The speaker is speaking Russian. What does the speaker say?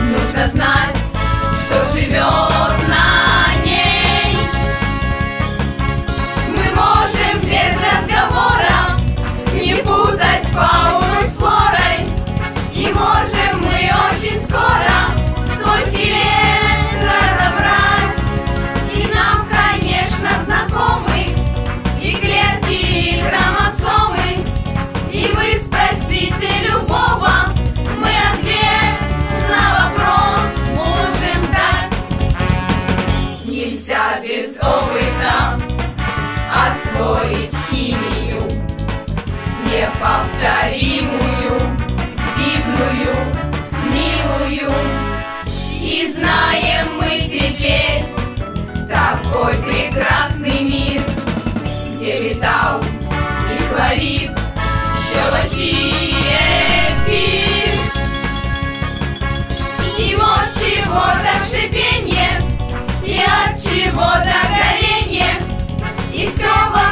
нужно знать, что живет на ней. Мы можем без разговора не путать фауну с флорой, и можем мы очень скоро свой скелет разобрать. И нам, конечно, знакомы и клетки, и хромосомы, и вы спросите любого, мы ответ на вопрос можем дать. Нельзя без опыта освоить химию, неповторимую, дивную, милую. И знаем мы теперь такой прекрасный мир, где металл и хлорид, щелочь и эфир. И от чего-то шипенье, и от чего-то горенье, и все